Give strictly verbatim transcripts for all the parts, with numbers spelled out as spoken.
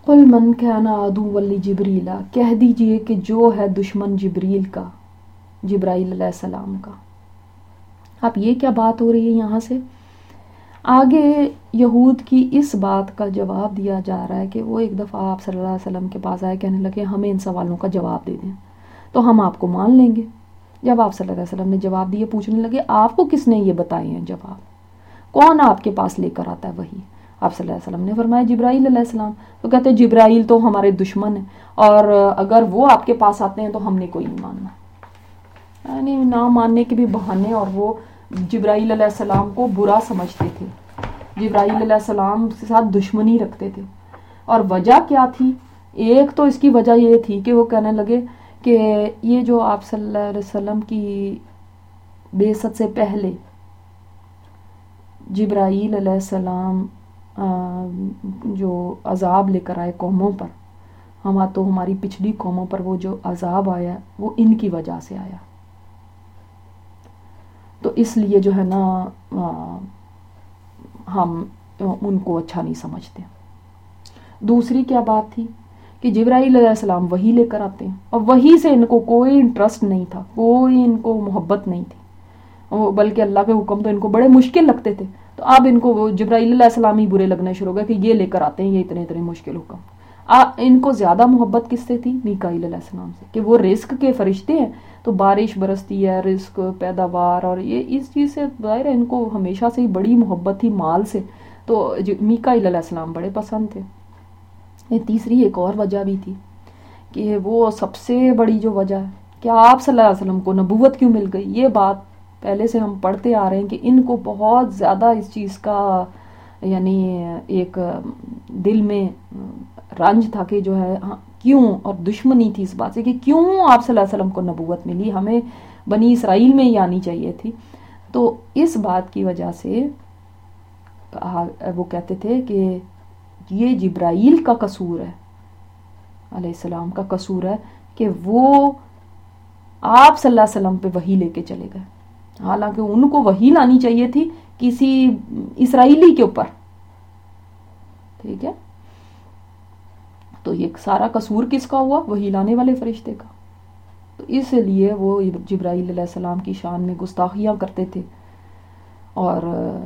قل من کان عدوا لجبریل، کہہ دیجئے کہ جو ہے دشمن جبریل کا، جبرائیل علیہ السلام کا۔ اب یہ کیا بات ہو رہی ہے یہاں سے؟ آگے یہود کی اس بات کا جواب دیا جا رہا ہے کہ وہ ایک دفعہ آپ صلی اللہ علیہ وسلم کے پاس آئے، کہنے لگے ہمیں ان سوالوں کا جواب دے دیں تو ہم آپ کو مان لیں گے۔ جب آپ صلی اللہ علیہ وسلم نے جواب دیے، پوچھنے لگے آپ کو کس نے یہ بتائے ہیں جواب، کون آپ کے پاس لے کر آتا ہے وہی؟ آپ صلی اللہ علیہ وسلم نے فرمایا جبرائیل علیہ السلام۔ تو کہتے ہیں جبرائیل تو ہمارے دشمن ہیں، اور اگر وہ آپ کے پاس آتے ہیں تو ہم نے کوئی نہیں ماننا، یعنی نہ ماننے کے بھی بہانے، اور وہ جبرائیل علیہ السلام کو برا سمجھتے تھے، جبرائیل علیہ السلام کے ساتھ دشمنی رکھتے تھے۔ اور وجہ کیا تھی؟ ایک تو اس کی وجہ یہ تھی کہ وہ کہنے لگے کہ یہ جو آپ صلی اللہ علیہ وسلم کی بعثت سے پہلے جبرائیل علیہ السلام جو عذاب لے کر آئے قوموں پر، ہم تو ہماری پچھلی قوموں پر وہ جو عذاب آیا وہ ان کی وجہ سے آیا، تو اس لیے جو ہے نا ہم ان کو اچھا نہیں سمجھتے۔ دوسری کیا بات تھی کہ جبرائیل علیہ السلام وحی لے کر آتے ہیں، اور وحی سے ان کو کوئی انٹرسٹ نہیں تھا، کوئی ان کو محبت نہیں تھی، بلکہ اللہ کے حکم تو ان کو بڑے مشکل لگتے تھے۔ تو اب ان کو وہ جبرائیل علیہ السلام ہی برے لگنے شروع ہو گئے کہ یہ لے کر آتے ہیں یہ اتنے اتنے مشکل حکم۔ ان کو زیادہ محبت کس سے تھی؟ میکائیل علیہ السلام سے، کہ وہ رزق کے فرشتے ہیں، تو بارش برستی ہے، رزق، پیداوار، اور یہ اس چیز سے ظاہر ہے ان کو ہمیشہ سے ہی بڑی محبت تھی مال سے، تو میکائیل علیہ السلام بڑے پسند تھے۔ یہ تیسری ایک اور وجہ بھی تھی کہ وہ سب سے بڑی جو وجہ ہے کہ آپ صلی اللہ علیہ وسلم کو نبوت کیوں مل گئی، یہ بات پہلے سے ہم پڑھتے آ رہے ہیں کہ ان کو بہت زیادہ اس چیز کا یعنی ایک دل میں رنج تھا کہ جو ہے کیوں، اور دشمنی تھی اس بات سے کہ کیوں آپ صلی اللہ علیہ وسلم کو نبوت ملی، ہمیں بنی اسرائیل میں ہی آنی چاہیے تھی۔ تو اس بات کی وجہ سے وہ کہتے تھے کہ یہ جبرائیل کا قصور ہے، علیہ السلام کا قصور ہے کہ وہ آپ صلی اللہ علیہ وسلم پہ وحی لے کے چلے گئے، حالانکہ ان کو وحی لانی چاہیے تھی کسی اسرائیلی کے اوپر، ٹھیک ہے؟ تو یہ سارا قصور کس کا ہوا؟ وحی لانے والے فرشتے کا۔ تو اس لیے وہ جبرائیل علیہ السلام کی شان میں گستاخیاں کرتے تھے، اور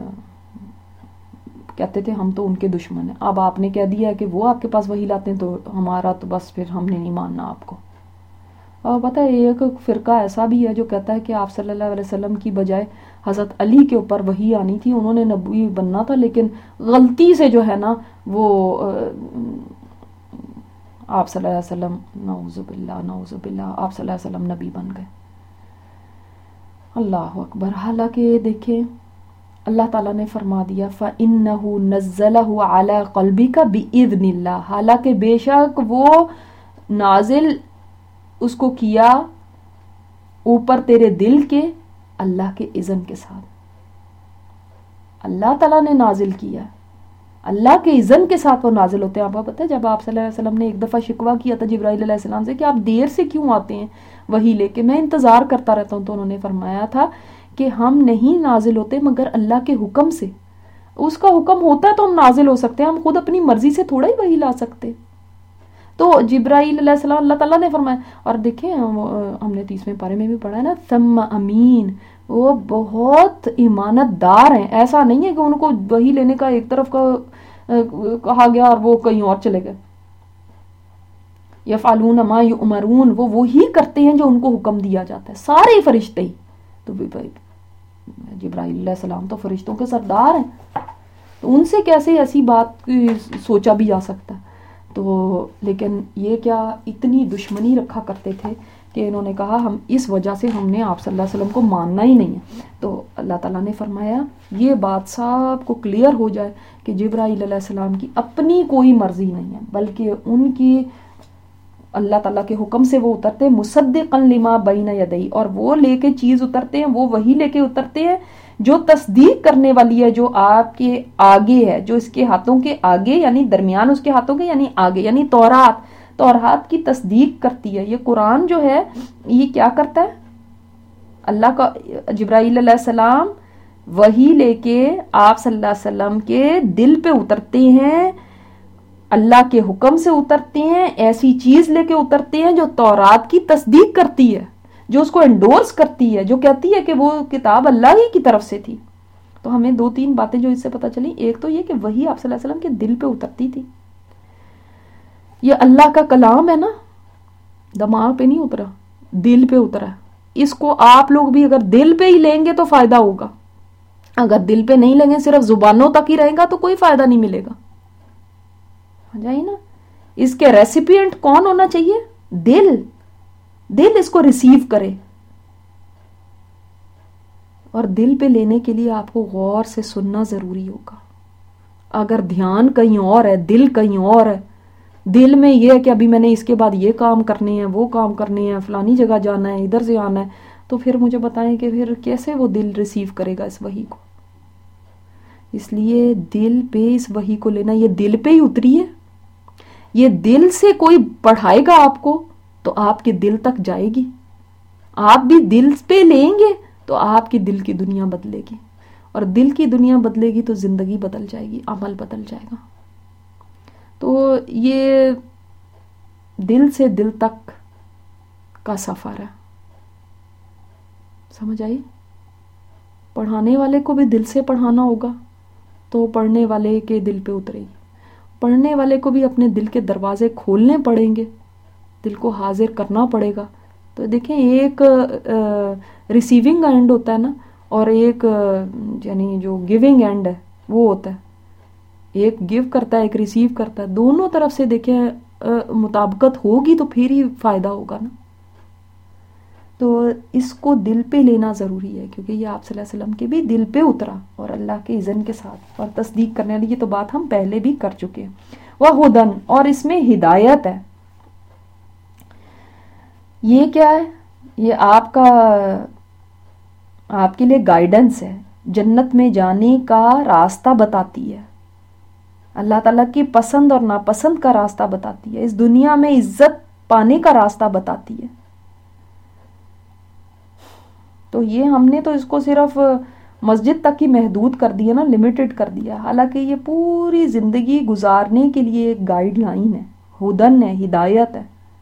کہتے تھے ہم تو ان کے دشمن ہیں۔ اب آپ نے کہہ دیا ہے کہ وہ آپ کے پاس وحی لاتے ہیں تو ہمارا تو بس پھر ہم نے نہیں ماننا آپ کو۔ اور پتہ ہے ایک فرقہ ایسا بھی ہے جو کہتا ہے کہ آپ صلی اللہ علیہ وسلم کی بجائے حضرت علی کے اوپر وحی آنی تھی، انہوں نے نبی بننا تھا، لیکن غلطی سے جو ہے نا وہ آپ صلی اللہ علیہ وسلم، نعوذ باللہ نعوذ باللہ، آپ صلی اللہ علیہ وسلم نبی بن گئے۔ اللہ اکبر۔ حالانکہ دیکھیں اللہ تعالیٰ نے فرما دیا فَإِنَّهُ نَزَّلَهُ عَلَىٰ قَلْبِكَ بِإِذْنِ اللَّهِ، حالانکہ بے شک وہ نازل اس کو کیا اوپر تیرے دل کے اللہ کے اذن کے ساتھ، اللہ تعالیٰ نے نازل کیا، اللہ کے اذن کے ساتھ وہ نازل ہوتے ہیں۔ آپ کو پتہ ہے جب آپ صلی اللہ علیہ وسلم نے ایک دفعہ شکوہ کیا تھا جبرائیل علیہ السلام سے کہ آپ دیر سے کیوں آتے ہیں وحی لے کے، میں انتظار کرتا رہتا ہوں، تو انہوں نے فرمایا تھا کہ ہم نہیں نازل ہوتے مگر اللہ کے حکم سے، اس کا حکم ہوتا ہے تو ہم نازل ہو سکتے ہیں، ہم خود اپنی مرضی سے تھوڑا ہی وحی لا سکتے۔ تو جبرائیل علیہ السلام اللہ تعالیٰ نے فرمایا، اور دیکھیں ہم نے تیسویں پارے میں بھی پڑھا ہے نا، ثم امین، وہ بہت ایمانت دار ہیں، ایسا نہیں ہے کہ ان کو وحی لینے کا ایک طرف کا کہا گیا اور وہ کہیں اور چلے گئے۔ یفعلون ما یؤمرون، وہ وہی کرتے ہیں جو ان کو حکم دیا جاتا ہے، سارے فرشتے ہی۔ تو جبرائیل علیہ السلام تو فرشتوں کے سردار ہیں، تو ان سے کیسے ایسی بات سوچا بھی جا سکتا ہے؟ تو لیکن یہ کیا اتنی دشمنی رکھا کرتے تھے کہ انہوں نے کہا ہم اس وجہ سے ہم نے آپ صلی اللہ علیہ وسلم کو ماننا ہی نہیں ہے۔ تو اللہ تعالیٰ نے فرمایا یہ بات سب کو کلیئر ہو جائے کہ جبرائیل علیہ السلام کی اپنی کوئی مرضی نہیں ہے، بلکہ ان کی اللہ تعالیٰ کے حکم سے وہ اترتے ہیں، مصدقا لما بین یدی، اور وہ لے کے چیز اترتے ہیں، وہ وہی لے کے اترتے ہیں جو تصدیق کرنے والی ہے، جو آپ کے آگے ہے، جو اس کے ہاتھوں کے آگے یعنی درمیان اس کے ہاتھوں کے یعنی آگے، یعنی تورات تورات کی تصدیق کرتی ہے۔ یہ قرآن جو ہے یہ کیا کرتا ہے؟ اللہ کا جبرائیل علیہ السلام وحی لے کے آپ صلی اللہ علیہ وسلم کے دل پہ اترتے ہیں، اللہ کے حکم سے اترتے ہیں، ایسی چیز لے کے اترتے ہیں جو تورات کی تصدیق کرتی ہے، جو اس کو انڈورس کرتی ہے، جو کہتی ہے کہ وہ کتاب اللہ ہی کی طرف سے تھی۔ تو ہمیں دو تین باتیں جو اس سے پتہ چلی، ایک تو یہ کہ وہی آپ صلی اللہ علیہ وسلم کے دل پہ اترتی تھی، یہ اللہ کا کلام ہے نا، دماغ پہ نہیں اترا، دل پہ اترا۔ اس کو آپ لوگ بھی اگر دل پہ ہی لیں گے تو فائدہ ہوگا، اگر دل پہ نہیں لیں گے، صرف زبانوں تک ہی رہے گا تو کوئی فائدہ نہیں ملے گا۔ جائے نا، اس کے ریسیپینٹ کون ہونا چاہیے؟ دل، دل اس کو ریسیو کرے۔ اور دل پہ لینے کے لیے آپ کو غور سے سننا ضروری ہوگا۔ اگر دھیان کہیں اور ہے، دل کہیں اور ہے، دل میں یہ ہے کہ ابھی میں نے اس کے بعد یہ کام کرنے ہیں، وہ کام کرنے ہیں، فلانی جگہ جانا ہے، ادھر سے آنا ہے، تو پھر مجھے بتائیں کہ پھر کیسے وہ دل ریسیو کرے گا اس وحی کو؟ اس لیے دل پہ اس وحی کو لینا، یہ دل پہ ہی اتری ہے، یہ دل سے کوئی پڑھائے گا آپ کو تو آپ کے دل تک جائے گی، آپ بھی دل پہ لیں گے تو آپ کی دل کی دنیا بدلے گی، اور دل کی دنیا بدلے گی تو زندگی بدل جائے گی، عمل بدل جائے گا۔ تو یہ دل سے دل تک کا سفر ہے، سمجھ آئی؟ پڑھانے والے کو بھی دل سے پڑھانا ہوگا تو پڑھنے والے کے دل پہ اترے گی، پڑھنے والے کو بھی اپنے دل کے دروازے کھولنے پڑیں گے، دل کو حاضر کرنا پڑے گا۔ تو دیکھیں، ایک ریسیونگ اینڈ ہوتا ہے نا، اور ایک یعنی جو گیونگ اینڈ ہے وہ ہوتا ہے، ایک گیو کرتا ہے، ایک ریسیو کرتا ہے، دونوں طرف سے دیکھیں مطابقت ہوگی تو پھر ہی فائدہ ہوگا نا۔ تو اس کو دل پہ لینا ضروری ہے، کیونکہ یہ آپ صلی اللہ علیہ وسلم کے بھی دل پہ اترا اور اللہ کے اذن کے ساتھ، اور تصدیق کرنے والی یہ تو بات ہم پہلے بھی کر چکے ہیں۔ وَہُدًى، اور اس میں ہدایت ہے۔ یہ کیا ہے؟ یہ آپ کا آپ کے لیے گائیڈنس ہے، جنت میں جانے کا راستہ بتاتی ہے، اللہ تعالیٰ کی پسند اور ناپسند کا راستہ بتاتی ہے، اس دنیا میں عزت پانے کا راستہ بتاتی ہے۔ تو یہ ہم نے تو اس کو صرف مسجد تک ہی محدود کر دیا نا، لمیٹڈ کر دیا، حالانکہ یہ پوری زندگی گزارنے کے لیے ایک گائیڈ لائن ہے، ہدن ہے، ہدایت ہے،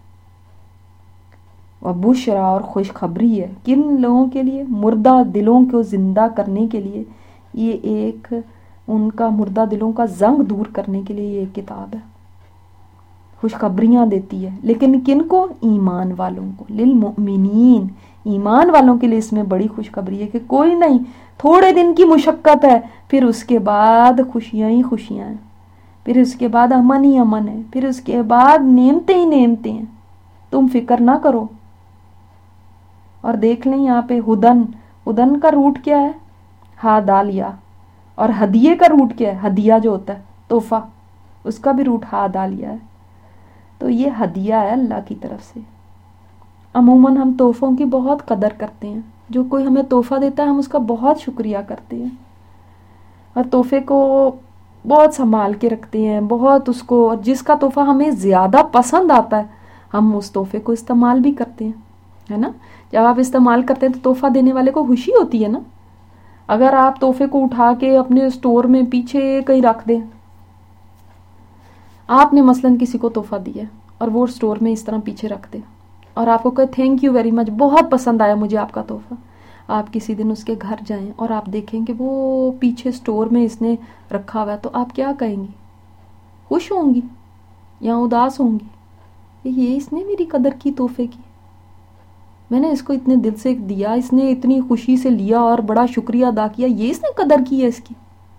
اور بشرا، اور خوشخبری ہے۔ کن لوگوں کے لیے؟ مردہ دلوں کو زندہ کرنے کے لیے، یہ ایک ان کا مردہ دلوں کا زنگ دور کرنے کے لیے یہ ایک کتاب ہے، خوشخبریاں دیتی ہے۔ لیکن کن کو؟ ایمان والوں کو، للمؤمنین، ایمان والوں کے لیے اس میں بڑی خوشخبری ہے کہ کوئی نہیں، تھوڑے دن کی مشقت ہے، پھر اس کے بعد خوشیاں ہی خوشیاں ہیں، پھر اس کے بعد امن ہی امن ہے، پھر اس کے بعد نعمتیں ہی نعمتیں ہیں، تم فکر نہ کرو۔ اور دیکھ لیں یہاں پہ ہدن، ہدن کا روٹ کیا ہے؟ ہا دالیا، اور ہدیے کا روٹ کیا ہے؟ ہدیہ جو ہوتا ہے تحفہ، اس کا بھی روٹ ہا دالیا ہے۔ تو یہ ہدیہ ہے اللہ کی طرف سے۔ عموماً ہم تحفوں کی بہت قدر کرتے ہیں، جو کوئی ہمیں تحفہ دیتا ہے ہم اس کا بہت شکریہ کرتے ہیں، اور تحفے کو بہت سنبھال کے رکھتے ہیں، بہت اس کو، اور جس کا تحفہ ہمیں زیادہ پسند آتا ہے ہم اس تحفے کو استعمال بھی کرتے ہیں، ہے نا؟ جب آپ استعمال کرتے ہیں تو تحفہ دینے والے کو خوشی ہوتی ہے نا۔ اگر آپ تحفے کو اٹھا کے اپنے اسٹور میں پیچھے کہیں رکھ دیں، آپ نے مثلاً کسی کو تحفہ دیا اور وہ اسٹور میں اس طرح پیچھے رکھ دیں، اور آپ کو کہے تھینک یو ویری مچ، بہت پسند آیا مجھے آپ کا تحفہ، آپ کسی دن اس کے گھر جائیں اور آپ دیکھیں کہ وہ پیچھے اسٹور میں اس نے رکھا ہوا ہے، تو آپ کیا کہیں گی؟ خوش ہوں گی یا اداس ہوں گی؟ یہ اس نے میری قدر کی تحفے کی، میں نے اس کو اتنے دل سے دیا، اس نے اتنی خوشی سے لیا اور بڑا شکریہ ادا کیا، یہ اس نے قدر کی ہے اس کی۔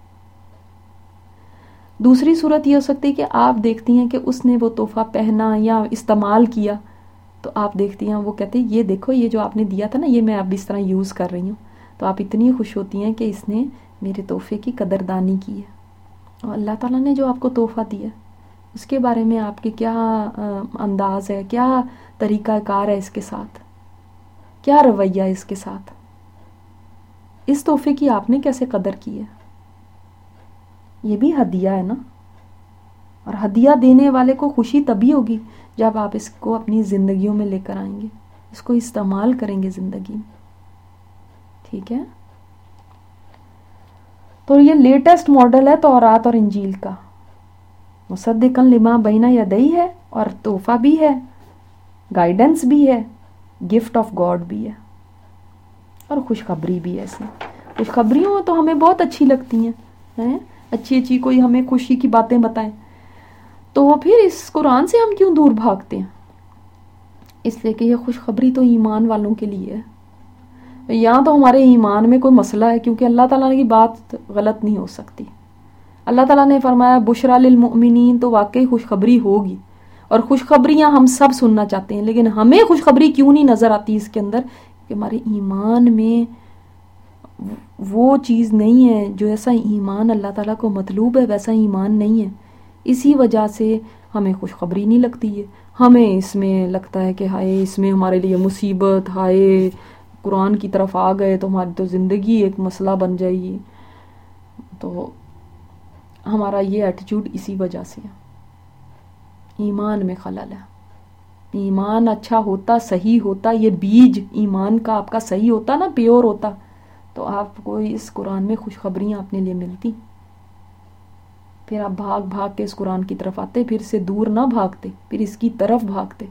دوسری صورت یہ ہو سکتی ہے کہ آپ دیکھتی ہیں کہ اس نے وہ تحفہ پہنا یا استعمال کیا، تو آپ دیکھتی ہیں وہ کہتے ہیں یہ دیکھو، یہ جو آپ نے دیا تھا نا، یہ میں اب اس طرح یوز کر رہی ہوں، تو آپ اتنی خوش ہوتی ہیں کہ اس نے میرے تحفے کی قدردانی کی ہے۔ اور اللہ تعالیٰ نے جو آپ کو تحفہ دیا اس کے بارے میں آپ کے کیا انداز ہے، کیا طریقہ کار ہے اس کے ساتھ، کیا رویہ ہے اس کے ساتھ، اس تحفے کی آپ نے کیسے قدر کی ہے؟ یہ بھی ہدیہ ہے نا، اور ہدیہ دینے والے کو خوشی تبھی ہوگی جب آپ اس کو اپنی زندگیوں میں لے کر آئیں گے، اس کو استعمال کریں گے زندگی میں، ٹھیک ہے؟ تو یہ لیٹسٹ ماڈل ہے تورات اور انجیل کا، मुसद्दिक़न लिमा बैना यदैहि है, और तोहफा भी है, गाइडेंस भी है, गिफ्ट ऑफ गॉड भी है, और खुशखबरी भी है। इसमें खुशखबरियों तो हमें बहुत अच्छी लगती हैं, हैं? अच्छी अच्छी कोई हमें खुशी की बातें बताएं, तो फिर इस कुरान से हम क्यों दूर भागते हैं? इसलिए कि ये खुशखबरी तो ईमान वालों के लिए है। यहाँ तो हमारे ईमान में कोई मसला है, क्योंकि अल्लाह ताला की बात गलत नहीं हो सकती। अल्लाह ताला ने फरमाया बुशरा लिल मुमिनीन, तो वाकई खुशखबरी होगी, और खुशखबरियाँ हम सब सुनना चाहते हैं, लेकिन हमें खुशखबरी क्यों नहीं नज़र आती इसके अंदर? कि हमारे ईमान में वो चीज़ नहीं है, जो ऐसा ईमान अल्लाह ताला को मतलूब है वैसा ईमान नहीं है। इसी वजह से हमें खुशखबरी नहीं लगती है, हमें इसमें लगता है कि हाय इसमें हमारे लिए मुसीबत, हाय कुरान की तरफ आ गए तो हमारी तो ज़िंदगी एक मसला बन जाएगी। तो हमारा ये एटीट्यूड इसी वजह से है, ईमान में खलल है। ईमान अच्छा होता, सही होता, ये बीज ईमान का आपका सही होता ना, प्योर होता, तो आपको इस कुरान में खुशखबरियाँ अपने लिए मिलती, फिर आप भाग भाग के इस कुरान की तरफ आते, फिर से दूर ना भागते, फिर इसकी तरफ भागते।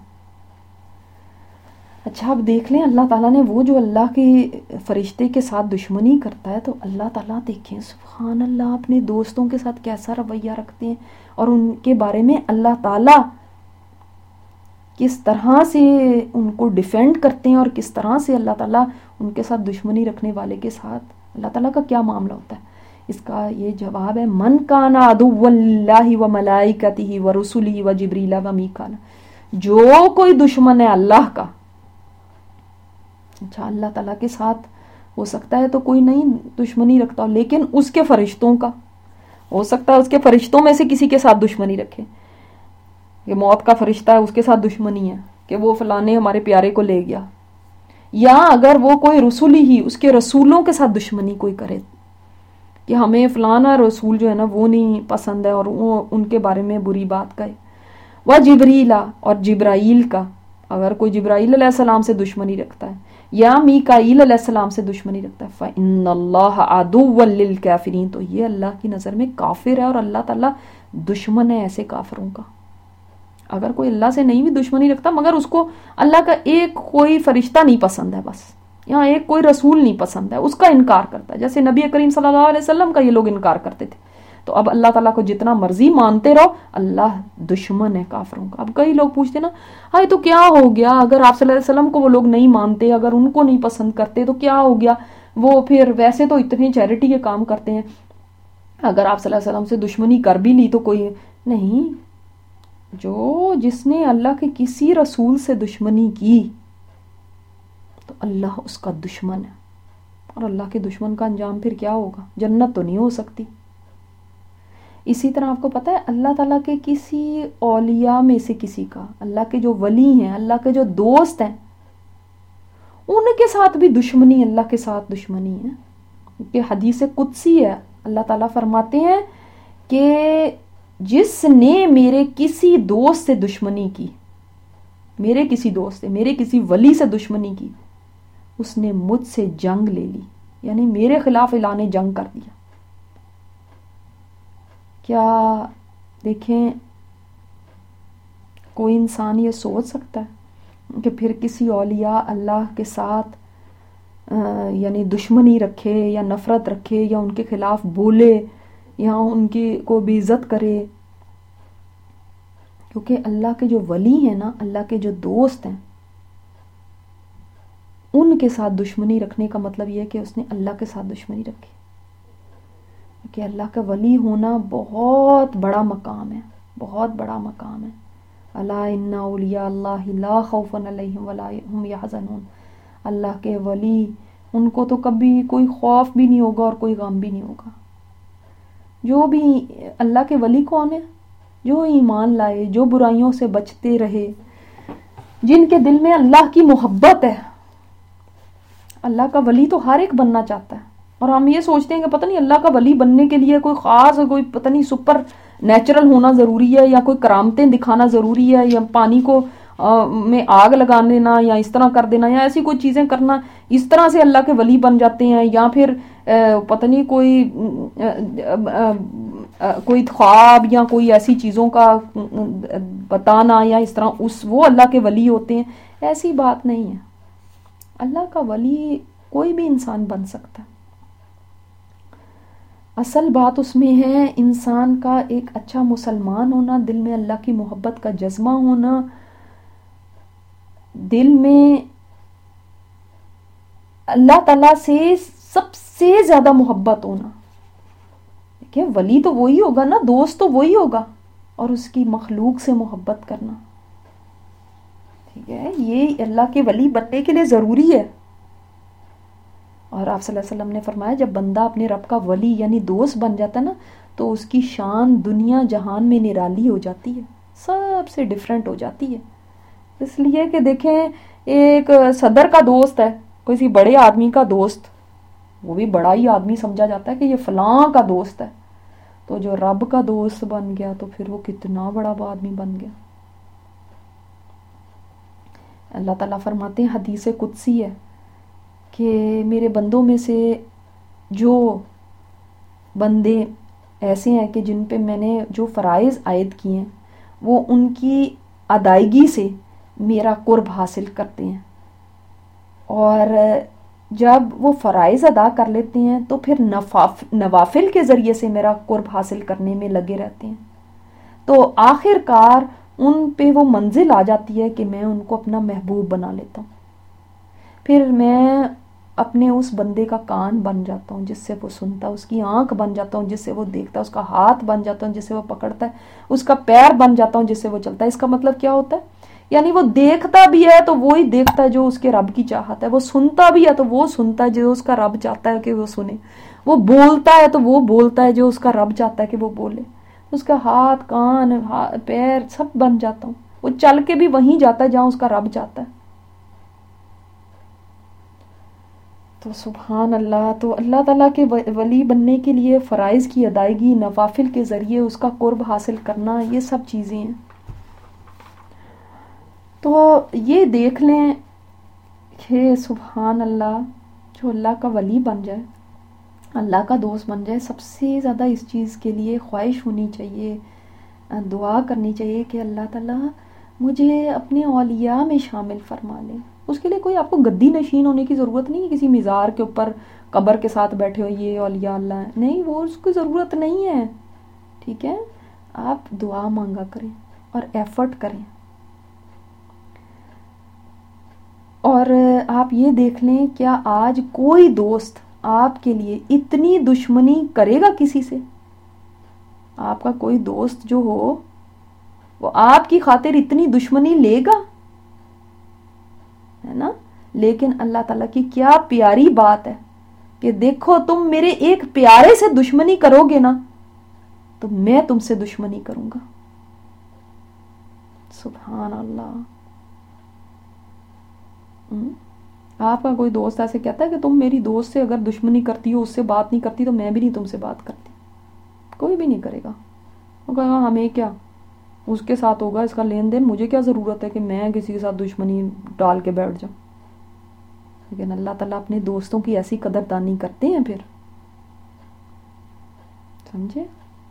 अच्छा अब देख लें, अल्लाह ताला ने वो जो अल्लाह के फरिश्ते के साथ दुश्मनी करता है, तो अल्लाह ताला देखें सुभान अल्लाह अपने दोस्तों के साथ कैसा रवैया रखते हैं, और उनके बारे में अल्लाह ताला किस तरह से उनको डिफेंड करते हैं, और किस तरह से अल्लाह ताला उनके साथ दुश्मनी रखने वाले के साथ अल्लाह ताला का क्या मामला होता है। इसका ये जवाब है मन काना अदुव्वल्लाहि व मलाइकतिही व रुसुलिही व जिब्रीला व मीकाला, जो कोई दुश्मन है अल्लाह का। अच्छा अल्लाह ताला के साथ हो सकता है तो कोई नहीं दुश्मनी रखता, लेकिन उसके फरिश्तों का हो सकता है, उसके फरिश्तों में से किसी के साथ दुश्मनी रखे, कि मौत का फरिश्ता है उसके साथ दुश्मनी है कि वो फलाने हमारे प्यारे को ले गया, या अगर वो कोई रसूल ही उसके रसूलों के साथ दुश्मनी कोई करे कि हमें फलाना रसूल जो है ना वो नहीं पसंद है और वो उनके बारे में बुरी बात कहे। वह जिब्रीला, और जिब्राइल का, अगर कोई जिब्राइल अलैहिस्सलाम से दुश्मनी रखता है या मीकाईल अलैहिस्सलाम से दुश्मनी रखता है, फ़इन्नल्लाह अदुव्वुल लिल काफिरीन, तो ये अल्लाह की नज़र में काफिर है और अल्लाह ताला दुश्मन है ऐसे काफिरों का। अगर कोई अल्लाह से नहीं भी दुश्मनी रखता, मगर उसको अल्लाह का एक कोई फरिश्ता नहीं पसंद है, बस यहाँ एक कोई रसूल नहीं पसंद है, उसका इनकार करता है, जैसे नबी करीम सल्लल्लाहु अलैहि वसल्लम का ये लोग इनकार करते थे। तो अब अल्लाह ताला को जितना मर्जी मानते रहो, अल्लाह दुश्मन है काफिरों का। अब कई लोग पूछते ना, हाय तो क्या हो गया अगर आप सल्लल्लाहु अलैहि वसल्लम को वो लोग नहीं मानते, अगर उनको नहीं पसंद करते तो क्या हो गया, वो फिर वैसे तो इतनी चैरिटी के काम करते हैं, अगर आप सल्लल्लाहु अलैहि वसल्लम से दुश्मनी कर भी ली तो कोई नहीं। जो जिसने अल्लाह के किसी रसूल से दुश्मनी की तो अल्लाह उसका दुश्मन है, और अल्लाह के दुश्मन का अंजाम फिर क्या होगा, जन्नत तो नहीं हो सकती। इसी तरह आपको पता है अल्लाह ताला के किसी औलिया में से किसी का, अल्लाह के जो वली हैं, अल्लाह के जो दोस्त हैं, उनके साथ भी दुश्मनी, अल्लाह के साथ दुश्मनी है। क्योंकि हदीस कुदसी है, अल्लाह ताला फरमाते हैं कि जिसने मेरे किसी दोस्त से दुश्मनी की, मेरे किसी दोस्त से, मेरे किसी वली से दुश्मनी की, उसने मुझसे जंग ले ली, यानी मेरे खिलाफ ऐलान जंग कर दिया। क्या देखें कोई इंसान ये सोच सकता है कि फिर किसी औलिया अल्लाह के साथ यानी दुश्मनी रखे या नफरत रखे या उनके खिलाफ बोले या उनकी को बेइज्जत करे? क्योंकि अल्लाह के जो वली हैं ना, अल्लाह के जो दोस्त हैं, उनके साथ दुश्मनी रखने का मतलब यह है कि उसने अल्लाह के साथ दुश्मनी रखी। कि अल्लाह का वली होना बहुत बड़ा मकाम है, बहुत बड़ा मकाम है। अला इन्ना औलिया अल्लाहि ला खौफुन अलैहिम वला हुम यहज़नून, अल्लाह के वली उनको तो कभी कोई खौफ भी नहीं होगा और कोई गम भी नहीं होगा। जो भी अल्लाह के वली कौन है? जो ईमान लाए, जो बुराइयों से बचते रहे, जिनके दिल में अल्लाह की मोहब्बत है। अल्लाह का वली तो हर एक बनना चाहता है, और हम ये सोचते हैं कि पता नहीं अल्लाह का वली बनने के लिए कोई ख़ास, कोई पता नहीं सुपर नेचुरल होना ज़रूरी है, या कोई करामतें दिखाना ज़रूरी है, या पानी को आ, में आग लगा देना, या इस तरह कर देना, या ऐसी कोई चीज़ें करना, इस तरह से अल्लाह के वली बन जाते हैं। या फिर پتہ نہیں کوئی کوئی خواب یا کوئی ایسی چیزوں کا بتانا یا اس طرح اس وہ اللہ کے ولی ہوتے ہیں، ایسی بات نہیں ہے. اللہ کا ولی کوئی بھی انسان بن سکتا ہے. اصل بات اس میں ہے انسان کا ایک اچھا مسلمان ہونا، دل میں اللہ کی محبت کا جذبہ ہونا، دل میں اللہ تعالیٰ سے سب سے زیادہ محبت ہونا. دیکھیں ولی تو وہی ہوگا نا، دوست تو وہی ہوگا، اور اس کی مخلوق سے محبت کرنا. ٹھیک ہے، یہ اللہ کے ولی بننے کے لیے ضروری ہے. اور آپ صلی اللہ علیہ وسلم نے فرمایا جب بندہ اپنے رب کا ولی یعنی دوست بن جاتا ہے نا تو اس کی شان دنیا جہان میں نرالی ہو جاتی ہے، سب سے ڈیفرنٹ ہو جاتی ہے. اس لیے کہ دیکھیں ایک صدر کا دوست ہے، کسی بڑے آدمی کا دوست، وہ بھی بڑا ہی آدمی سمجھا جاتا ہے کہ یہ فلاں کا دوست ہے. تو جو رب کا دوست بن گیا تو پھر وہ کتنا بڑا آدمی بن گیا. اللہ تعالیٰ فرماتے ہیں حدیث قدسی ہے کہ میرے بندوں میں سے جو بندے ایسے ہیں کہ جن پہ میں نے جو فرائض عائد کیے ہیں وہ ان کی ادائیگی سے میرا قرب حاصل کرتے ہیں، اور جب وہ فرائض ادا کر لیتے ہیں تو پھر نوافل کے ذریعے سے میرا قرب حاصل کرنے میں لگے رہتے ہیں. تو آخر کار ان پہ وہ منزل آ جاتی ہے کہ میں ان کو اپنا محبوب بنا لیتا ہوں. پھر میں اپنے اس بندے کا کان بن جاتا ہوں جس سے وہ سنتا ہے، اس کی آنکھ بن جاتا ہوں جس سے وہ دیکھتا ہے، اس کا ہاتھ بن جاتا ہوں جس سے وہ پکڑتا ہے، اس کا پیر بن جاتا ہوں جس سے وہ چلتا ہے. اس کا مطلب کیا ہوتا ہے؟ یعنی وہ دیکھتا بھی ہے تو وہی دیکھتا ہے جو اس کے رب کی چاہت ہے، وہ سنتا بھی ہے تو وہ سنتا ہے جو اس کا رب چاہتا ہے کہ وہ سنے، وہ بولتا ہے تو وہ بولتا ہے جو اس کا رب چاہتا ہے کہ وہ بولے. اس کا ہاتھ کان پیر سب بن جاتا ہوں، وہ چل کے بھی وہیں جاتا ہے جہاں اس کا رب چاہتا ہے. تو سبحان اللہ، تو اللہ تعالیٰ کے ولی بننے کے لیے فرائض کی ادائیگی، نوافل کے ذریعے اس کا قرب حاصل کرنا، یہ سب چیزیں ہیں. تو یہ دیکھ لیں کہ سبحان اللہ، جو اللہ کا ولی بن جائے، اللہ کا دوست بن جائے، سب سے زیادہ اس چیز کے لیے خواہش ہونی چاہیے، دعا کرنی چاہیے کہ اللہ تعالیٰ مجھے اپنے اولیاء میں شامل فرما لے. اس کے لیے کوئی آپ کو گدی نشین ہونے کی ضرورت نہیں ہے، کسی مزار کے اوپر قبر کے ساتھ بیٹھے ہو یہ اولیاء اللہ ہے، نہیں، وہ اس کی ضرورت نہیں ہے. ٹھیک ہے، آپ دعا مانگا کریں اور ایفرٹ کریں. اور آپ یہ دیکھ لیں کیا آج کوئی دوست آپ کے لیے اتنی دشمنی کرے گا کسی سے؟ آپ کا کوئی دوست جو ہو وہ آپ کی خاطر اتنی دشمنی لے گا؟ ہے نا؟ لیکن اللہ تعالیٰ کی کیا پیاری بات ہے کہ دیکھو تم میرے ایک پیارے سے دشمنی کرو گے نا تو میں تم سے دشمنی کروں گا. سبحان اللہ. آپ کا کوئی دوست ایسے کہتا ہے کہ تم میری دوست سے اگر دشمنی کرتی ہو، اس سے بات نہیں کرتی، تو میں بھی نہیں تم سے بات کرتی؟ کوئی بھی نہیں کرے گا. وہ کہے گا ہمیں کیا، اس کے ساتھ ہوگا اس کا لین دین، مجھے کیا ضرورت ہے کہ میں کسی کے ساتھ دشمنی ڈال کے بیٹھ جاؤں. لیکن اللہ تعالیٰ اپنے دوستوں کی ایسی قدردانی کرتے ہیں پھر، سمجھے؟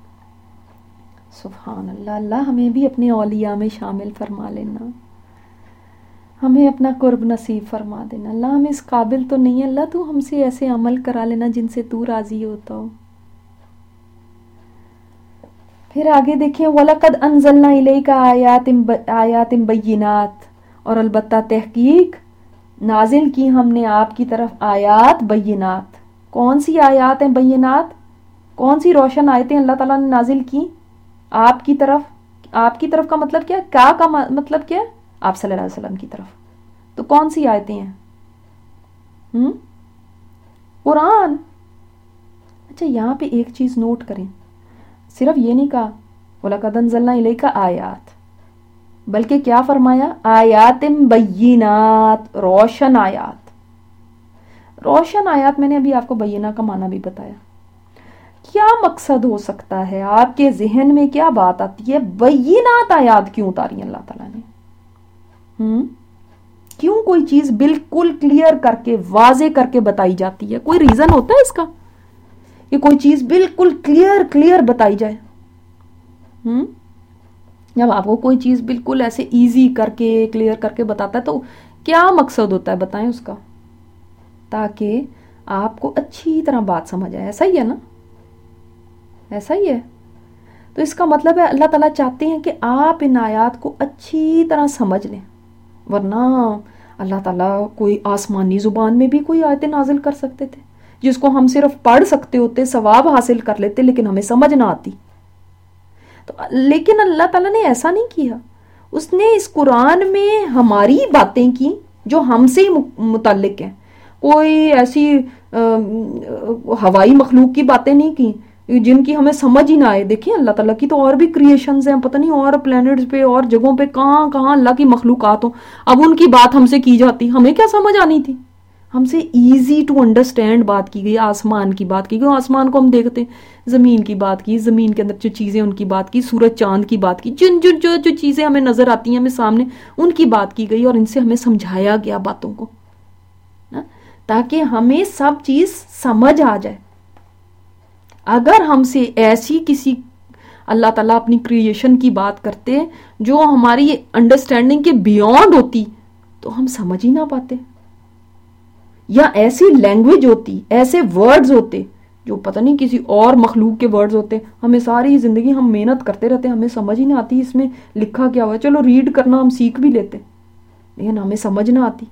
سبحان اللہ. اللہ ہمیں بھی اپنے اولیاء میں شامل فرما لینا، ہمیں اپنا قرب نصیب فرما دینا. اللہ ہم اس قابل تو نہیں ہے، اللہ تو ہم سے ایسے عمل کرا لینا جن سے تو راضی ہوتا ہو. پھر آگے دیکھیں وَلَقَدْ أَنزَلْنَا إِلَيْكَ آيَاتٍ آیات بینات، اور البتہ تحقیق نازل کی ہم نے آپ کی طرف آیات بینات. کون سی آیات ہیں بینات؟ کون سی روشن آیتیں اللہ تعالیٰ نے نازل کی آپ کی طرف؟ آپ کی طرف کا مطلب کیا؟ کیا کا مطلب کیا؟ آپ صلی اللہ علیہ وسلم کی طرف. تو کون سی آیتیں ہیں؟ ہم؟ قرآن. اچھا یہاں پہ ایک چیز نوٹ کریں، صرف یہ نہیں کہا وَلَقَدْ أَنزَلْنَا إِلَيْكَ آیات، بلکہ کیا فرمایا؟ آیات بینات، روشن آیات. روشن آیات میں نے ابھی آپ کو بینہ کا معنی بھی بتایا. کیا مقصد ہو سکتا ہے؟ آپ کے ذہن میں کیا بات آتی ہے؟ بینات آیات کیوں اتاری ہیں اللہ تعالیٰ نے؟ ہم؟ کیوں کوئی چیز بالکل کلیئر کر کے واضح کر کے بتائی جاتی ہے؟ کوئی ریزن ہوتا ہے اس کا؟ کہ کوئی چیز بالکل کلیئر کلیئر بتائی جائے. ہم جب آپ کو کوئی چیز بالکل ایسے ایزی کر کے کلیئر کر کے بتاتا ہے تو کیا مقصد ہوتا ہے بتائیں اس کا؟ تاکہ آپ کو اچھی طرح بات سمجھ آئے. ایسا ہی ہے نا؟ ایسا ہی ہے. تو اس کا مطلب ہے اللہ تعالیٰ چاہتے ہیں کہ آپ ان آیات کو اچھی طرح سمجھ لیں، ورنہ اللہ تعالیٰ کوئی آسمانی زبان میں بھی کوئی آیتیں نازل کر سکتے تھے جس کو ہم صرف پڑھ سکتے ہوتے، ثواب حاصل کر لیتے، لیکن ہمیں سمجھ نہ آتی. تو لیکن اللہ تعالیٰ نے ایسا نہیں کیا. اس نے اس قرآن میں ہماری باتیں کی جو ہم سے ہی متعلق ہیں. کوئی ایسی ہوائی مخلوق کی باتیں نہیں کی جن کی ہمیں سمجھ ہی نہ آئے. دیکھیں اللہ تعالیٰ کی تو اور بھی کریشنز ہیں، پتہ نہیں اور پلینٹس پہ اور جگہوں پہ کہاں کہاں اللہ کی مخلوقات ہوں. اب ان کی بات ہم سے کی جاتی، ہمیں کیا سمجھ آنی تھی؟ ہم سے ایزی ٹو انڈرسٹینڈ بات کی گئی. آسمان کی بات کی گئی، آسمان کو ہم دیکھتے ہیں. زمین کی بات کی، زمین کے اندر جو چیزیں ان کی بات کی. سورج چاند کی بات کی، جن جن جو جو چیزیں ہمیں نظر آتی ہیں ہمیں سامنے، ان کی بات کی گئی اور ان سے ہمیں سمجھایا گیا باتوں کو، تاکہ ہمیں سب چیز سمجھ آ جائے. اگر ہم سے ایسی کسی اللہ تعالیٰ اپنی کریشن کی بات کرتے جو ہماری انڈرسٹینڈنگ کے بیونڈ ہوتی تو ہم سمجھ ہی نہ پاتے. یا ایسی لینگویج ہوتی، ایسے ورڈز ہوتے جو پتہ نہیں کسی اور مخلوق کے ورڈز ہوتے، ہمیں ساری زندگی ہم محنت کرتے رہتے، ہمیں سمجھ ہی نہ آتی اس میں لکھا کیا ہوا ہے. چلو ریڈ کرنا ہم سیکھ بھی لیتے لیکن ہمیں سمجھ نہ آتی.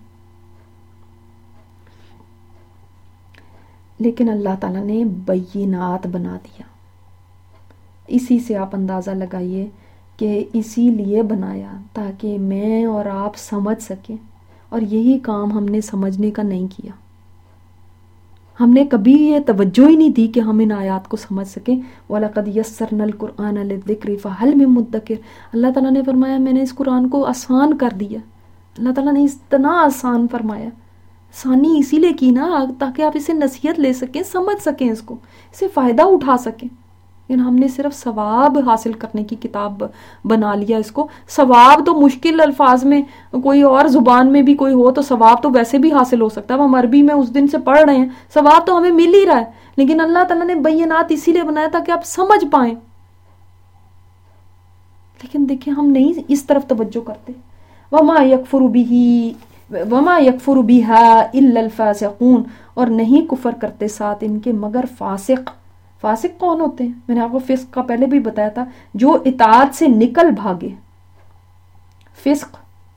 لیکن اللہ تعالیٰ نے بینات بنا دیا. اسی سے آپ اندازہ لگائیے کہ اسی لیے بنایا تاکہ میں اور آپ سمجھ سکیں، اور یہی کام ہم نے سمجھنے کا نہیں کیا. ہم نے کبھی یہ توجہ ہی نہیں دی کہ ہم ان آیات کو سمجھ سکیں. وَلَقَدْ يَسَّرْنَا الْقُرْآنَ لِلذِّكْرِ فَهَلْ مِن مُدَّكِرٍ. اللہ تعالیٰ نے فرمایا میں نے اس قرآن کو آسان کر دیا. اللہ تعالیٰ نے اتنا آسان فرمایا. آسانی اسی لیے کی نا تاکہ آپ اسے نصیحت لے سکیں، سمجھ سکیں، اس کو اسے فائدہ اٹھا سکیں. لیکن ہم نے صرف ثواب حاصل کرنے کی کتاب بنا لیا اس کو. ثواب تو مشکل الفاظ میں کوئی اور زبان میں بھی کوئی ہو تو ثواب تو ویسے بھی حاصل ہو سکتا ہے. ہم عربی میں اس دن سے پڑھ رہے ہیں، ثواب تو ہمیں مل ہی رہا ہے. لیکن اللہ تعالیٰ نے بینات اسی لیے بنایا تاکہ آپ سمجھ پائیں. لیکن دیکھیں ہم نہیں اس طرف توجہ کرتے. وما یکفر بہ وما یکفر بہا الا الفاسقون. اور نہیں کفر کرتے ساتھ ان کے مگر فاسق. فاسق کون ہوتے ہیں؟ میں نے آپ کو فسق کا پہلے بھی بتایا تھا، جو اطاعت سے نکل بھاگے. فسق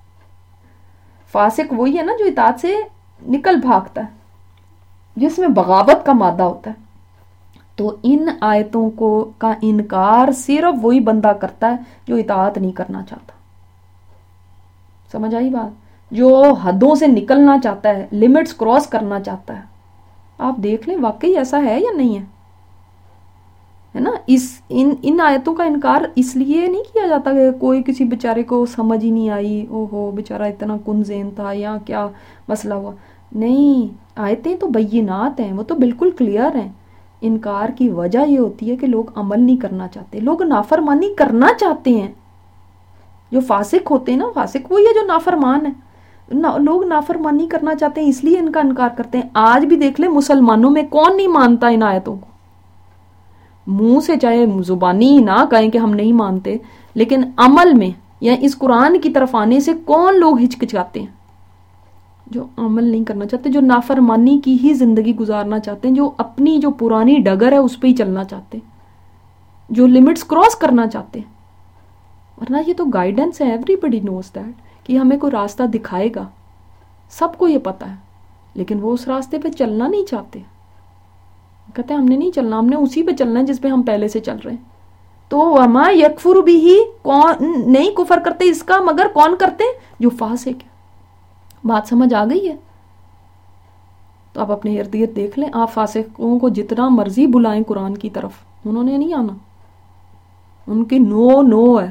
فاسق وہی ہے نا جو اطاعت سے نکل بھاگتا ہے، جس میں بغاوت کا مادہ ہوتا ہے. تو ان آیتوں کو کا انکار صرف وہی بندہ کرتا ہے جو اطاعت نہیں کرنا چاہتا. سمجھ آئی بات؟ جو حدوں سے نکلنا چاہتا ہے، لمٹس کراس کرنا چاہتا ہے. آپ دیکھ لیں واقعی ایسا ہے یا نہیں ہے، ہے نا. اس ان ان آیتوں کا انکار اس لیے نہیں کیا جاتا کہ کوئی کسی بیچارے کو سمجھ ہی نہیں آئی، او ہو بیچارہ اتنا کن ذہن تھا یا کیا مسئلہ ہوا. نہیں، آیتیں تو بینات ہیں، وہ تو بالکل کلیئر ہیں. انکار کی وجہ یہ ہوتی ہے کہ لوگ عمل نہیں کرنا چاہتے، لوگ نافرمانی کرنا چاہتے ہیں. جو فاسق ہوتے ہیں نا، فاسق وہی ہے جو نافرمان ہے. نا, لوگ نافرمانی کرنا چاہتے ہیں اس لیے ان کا انکار کرتے ہیں. آج بھی دیکھ لیں مسلمانوں میں کون نہیں مانتا ان آیتوں کو. منہ سے چاہے زبانی نہ کہیں کہ ہم نہیں مانتے، لیکن عمل میں یا اس قرآن کی طرف آنے سے کون لوگ ہچکچاتے ہیں؟ جو عمل نہیں کرنا چاہتے، جو نافرمانی کی ہی زندگی گزارنا چاہتے ہیں، جو اپنی جو پرانی ڈگر ہے اس پہ ہی چلنا چاہتے ہیں، جو لمٹس کراس کرنا چاہتے ہیں. ورنہ یہ تو گائیڈنس ہے، ایوری بڈی نوز دیٹ کہ ہمیں کوئی راستہ دکھائے گا، سب کو یہ پتا ہے. لیکن وہ اس راستے پہ چلنا نہیں چاہتے، کہتے ہیں ہم نے نہیں چلنا، ہم نے اسی پہ چلنا ہے جس پہ ہم پہلے سے چل رہے ہیں. تو وما یکفر بھی کون نہیں کفر کرتے اس کا مگر کون کرتے؟ جو فاسق ہے. بات سمجھ آ گئی ہے؟ تو آپ اپنے ارد گرد دیکھ لیں، آپ فاسقوں کو جتنا مرضی بلائیں قرآن کی طرف، انہوں نے نہیں آنا. ان کی نو نو ہے.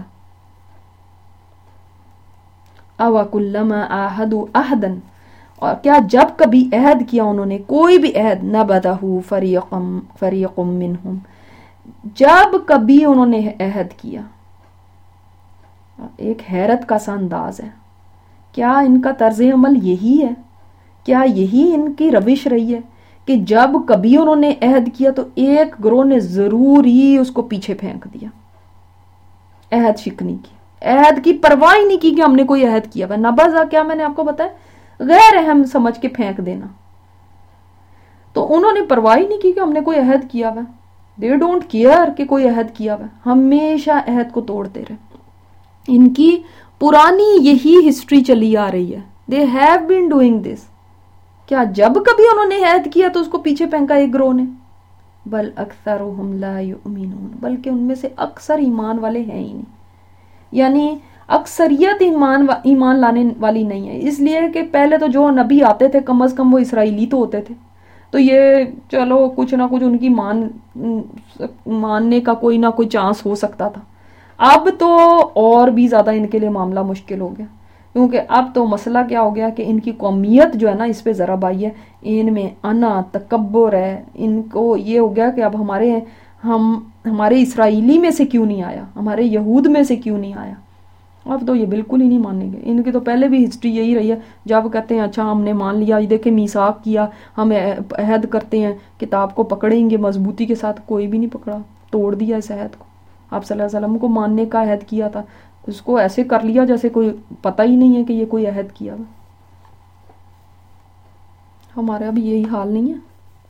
اوَكُلَّمَا عَاهَدُوا عَهْدًا. اور کیا جب کبھی عہد کیا انہوں نے کوئی بھی عہد، نَبَذَهُ فَرِيقٌ فَرِيقٌ مِّنْهُمْ. جب کبھی انہوں نے عہد کیا. ایک حیرت کا سا انداز ہے. کیا ان کا طرز عمل یہی ہے؟ کیا یہی ان کی روش رہی ہے کہ جب کبھی انہوں نے عہد کیا تو ایک گروہ نے ضرور ہی اس کو پیچھے پھینک دیا، عہد شکنی کی، عہد کی پرواہ ہی نہیں کی کہ ہم نے کوئی عہد کیا. نبذ کیا میں نے آپ کو بتایا، غیر اہم سمجھ کے پھینک دینا. تو انہوں نے پرواہ ہی نہیں کی کہ ہم نے کوئی عہد کیا ہوا. دے ڈونٹ کیئر کہ کوئی عہد کیا ہوا، ہمیشہ عہد کو توڑتے رہے. ان کی پرانی یہی ہسٹری چلی آ رہی ہے. They have been doing this. کیا جب کبھی انہوں نے عہد کیا تو اس کو پیچھے پھینکا ایک گروہ نے؟ بل اکثرهم لا یؤمنون، بلکہ ان میں سے اکثر ایمان والے ہیں ہی نہیں. یعنی اکثریت ایمان و... ایمان لانے والی نہیں ہے. اس لیے کہ پہلے تو جو نبی آتے تھے کم از کم وہ اسرائیلی تو ہوتے تھے، تو یہ چلو کچھ نہ کچھ ان کی مان ماننے کا کوئی نہ کوئی چانس ہو سکتا تھا. اب تو اور بھی زیادہ ان کے لیے معاملہ مشکل ہو گیا، کیونکہ اب تو مسئلہ کیا ہو گیا کہ ان کی قومیت جو ہے نا اس پہ ذرا بائی ہے، ان میں انا تکبر ہے. ان کو یہ ہو گیا کہ اب ہمارے ہم ہمارے اسرائیلی میں سے کیوں نہیں آیا، ہمارے یہود میں سے کیوں نہیں آیا. اب تو یہ بالکل ہی نہیں مانیں گے. ان کی تو پہلے بھی ہسٹری یہی رہی ہے، جب کہتے ہیں اچھا ہم نے مان لیا، یہ دیکھیں میثاق کیا، ہم عہد کرتے ہیں، کتاب کو پکڑیں گے مضبوطی کے ساتھ. کوئی بھی نہیں پکڑا، توڑ دیا اس عہد کو. آپ صلی اللہ علیہ وسلم کو ماننے کا عہد کیا تھا، اس کو ایسے کر لیا جیسے کوئی پتہ ہی نہیں ہے کہ یہ کوئی عہد کیا ہوا. ہمارا بھی یہی حال نہیں ہے.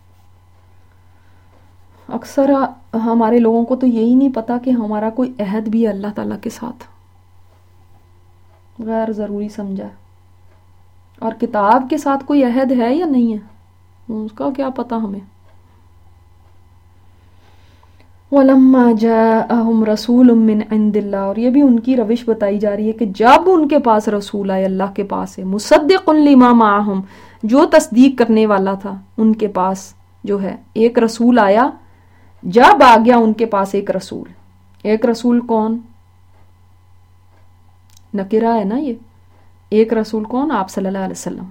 اکثر ہمارے لوگوں کو تو یہی نہیں پتا کہ ہمارا کوئی عہد بھی ہے اللہ تعالیٰ کے ساتھ، غیر ضروری سمجھا. اور کتاب کے ساتھ کوئی عہد ہے یا نہیں ہے اس کا کیا پتا ہمیں. وَلَمَّا جَاءَهُمْ رَسُولٌ مِّنْ عِنْدِ اللَّهِ، اور یہ بھی ان کی روش بتائی جا رہی ہے کہ جب ان کے پاس رسول آئے اللہ کے پاس ہے، مُصَدِّقٌ لِمَا مَعَهُمْ، جو تصدیق کرنے والا تھا ان کے پاس جو ہے ایک رسول آیا. جب آ گیا ان کے پاس ایک رسول، ایک رسول کون؟ نکرہ ہے نا یہ. ایک رسول کون؟ آپ صلی اللہ علیہ وسلم.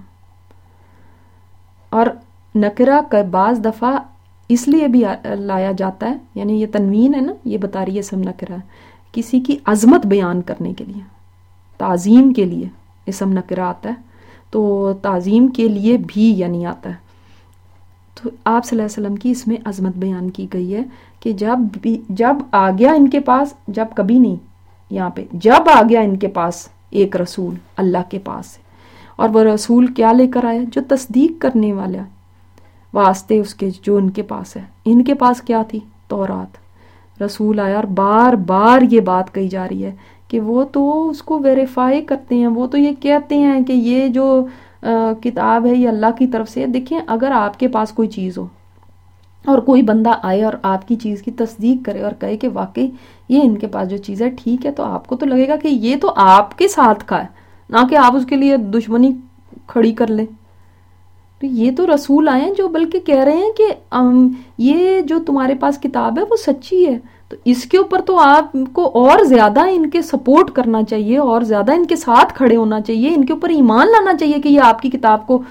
اور نکرہ کا بعض دفعہ اس لیے بھی لایا جاتا ہے، یعنی یہ تنوین ہے نا، یہ بتا رہی ہے اسم نکرہ، کسی کی عظمت بیان کرنے کے لیے، تعظیم کے لیے اسم نکرہ آتا ہے. تو تعظیم کے لیے بھی یعنی آتا ہے. تو آپ صلی اللہ علیہ وسلم کی اس میں عظمت بیان کی گئی ہے کہ جب بھی جب آ گیا ان کے پاس، جب کبھی نہیں، یہاں پہ جب آ گیا ان کے پاس ایک رسول اللہ کے پاس سے. اور وہ رسول کیا لے کر آیا؟ جو تصدیق کرنے والا واسطے اس کے جو ان کے پاس ہے. ان کے پاس کیا تھی؟ تورات. رسول آیا اور بار بار یہ بات کہی جا رہی ہے کہ وہ تو اس کو ویریفائی کرتے ہیں، وہ تو یہ کہتے ہیں کہ یہ جو کتاب ہے یہ اللہ کی طرف سے. دیکھیں اگر آپ کے پاس کوئی چیز ہو اور کوئی بندہ آئے اور آپ کی چیز کی تصدیق کرے اور کہے کہ واقعی یہ ان کے پاس جو چیز ہے ٹھیک ہے، تو آپ کو تو لگے گا کہ یہ تو آپ کے ساتھ کا ہے، نہ کہ آپ اس کے لیے دشمنی کھڑی کر لیں. تو یہ تو رسول آئے ہیں جو بلکہ کہہ رہے ہیں کہ یہ جو تمہارے پاس کتاب ہے وہ سچی ہے، تو اس کے اوپر تو آپ کو اور زیادہ ان کے سپورٹ کرنا چاہیے، اور زیادہ ان کے ساتھ کھڑے ہونا چاہیے، ان کے اوپر ایمان لانا چاہیے کہ یہ آپ کی کتاب کو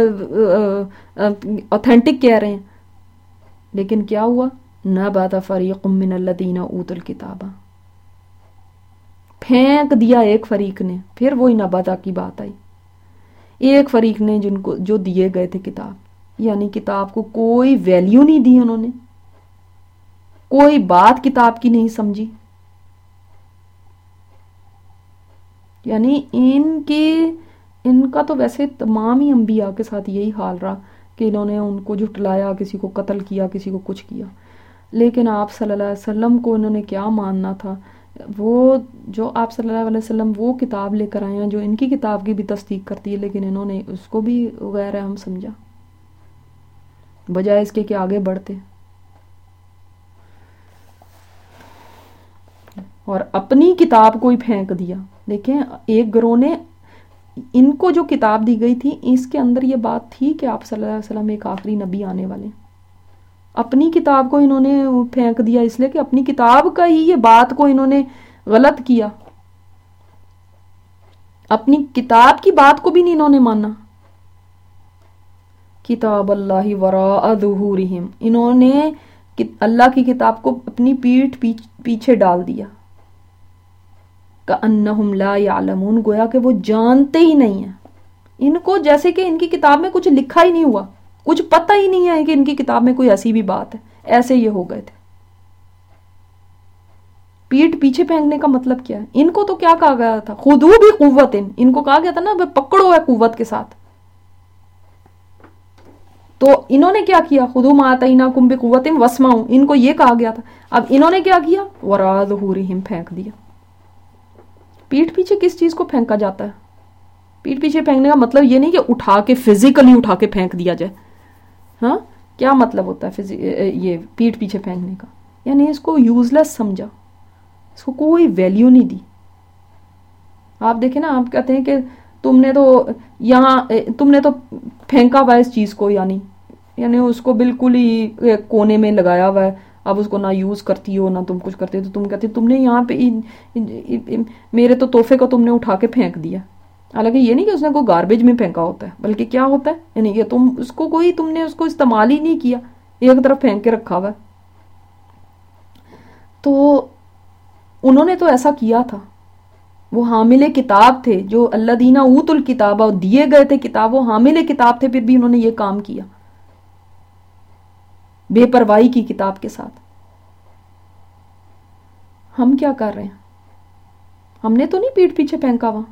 اوتھینٹک کہہ رہے ہیں. لیکن کیا ہوا؟ نَبَذَ فَرِيقٌ مِّنَ الَّذِينَ أُوتُوا الْكِتَابَ، پھینک دیا ایک فریق نے. پھر وہی نبذ کی بات آئی، ایک فریق نے جن کو جو دیے گئے تھے کتاب، یعنی کتاب کو کوئی ویلیو نہیں دی، انہوں نے کوئی بات کتاب کی نہیں سمجھی. یعنی ان کے ان کا تو ویسے تمام ہی انبیاء کے ساتھ یہی حال رہا کہ انہوں نے ان کو جھٹلایا، کسی کو قتل کیا، کسی کو کچھ کیا. لیکن آپ صلی اللہ علیہ وسلم کو انہوں نے کیا ماننا تھا؟ وہ جو آپ صلی اللہ علیہ وسلم وہ کتاب لے کر آئے ہیں جو ان کی کتاب کی بھی تصدیق کرتی ہے، لیکن انہوں نے اس کو بھی غیر اہم سمجھا بجائے اس کے کہ آگے بڑھتے اور اپنی کتاب کو ہی پھینک دیا. دیکھیں ایک گروہ نے، ان کو جو کتاب دی گئی تھی اس کے اندر یہ بات تھی کہ آپ صلی اللہ علیہ وسلم ایک آخری نبی آنے والے، اپنی کتاب کو انہوں نے پھینک دیا اس لیے کہ اپنی کتاب کا ہی یہ بات کو انہوں نے غلط کیا، اپنی کتاب کی بات کو بھی نہیں انہوں نے مانا. کتاب اللہ وراء ظہورہم، انہوں نے اللہ کی کتاب کو اپنی پیٹھ پیچھے ڈال دیا. کأنہم لا یعلمون، گویا کہ وہ جانتے ہی نہیں ہیں. ان کو جیسے کہ ان کی کتاب میں کچھ لکھا ہی نہیں ہوا، کچھ پتہ ہی نہیں ہے کہ ان کی کتاب میں کوئی ایسی بھی بات ہے، ایسے یہ ہو گئے تھے۔ پیٹ پیچھے پھینکنے کا مطلب کیا ہے؟ ان کو تو کیا کہا گیا تھا، خودو بھی قوت، ان کو کہا گیا تھا نا پکڑو ہے قوت کے ساتھ، تو انہوں نے کیا کیا، خودو ما آتیناکم بقوۃ واسمعوا، ان کو یہ کہا گیا تھا، اب انہوں نے کیا کیا، وراء ظہورہم پھینک دیا۔ پیٹ پیچھے کس چیز کو پھینکا جاتا ہے؟ پیٹ پیچھے پھینکنے کا مطلب یہ نہیں کہ اٹھا کے فزیکلی اٹھا کے پھینک دیا جائے، ہاں کیا مطلب ہوتا ہے یہ پیٹ پیچھے پھینکنے کا؟ یعنی اس کو یوز لیس سمجھا، اس کو کوئی ویلیو نہیں دی۔ آپ دیکھیں نا، آپ کہتے ہیں کہ تم نے تو یہاں تم نے تو پھینکا ہوا ہے اس چیز کو، یعنی یعنی اس کو بالکل ہی کونے میں لگایا ہوا ہے، اب اس کو نہ یوز کرتی ہو نہ تم کچھ کرتے ہو، تو تم کہتے تم نے یہاں پہ میرے تو تحفے کو تم نے اٹھا کے پھینک دیا۔ حالانکہ یہ نہیں کہ اس نے کوئی گاربیج میں پھینکا ہوتا ہے، بلکہ کیا ہوتا ہے، یعنی کہ تم اس کو کوئی تم نے اس کو استعمال ہی نہیں کیا، ایک طرف پھینک کے رکھا ہوا ہے۔ تو انہوں نے تو ایسا کیا تھا، وہ حامل کتاب تھے، جو الذین اوتوا الکتاب، اور دیے گئے تھے کتاب، وہ حامل کتاب تھے، پھر بھی انہوں نے یہ کام کیا بے پرواہی کی کتاب کے ساتھ۔ ہم کیا کر رہے ہیں؟ ہم نے تو نہیں پیٹ پیچھے پھینکا ہوا،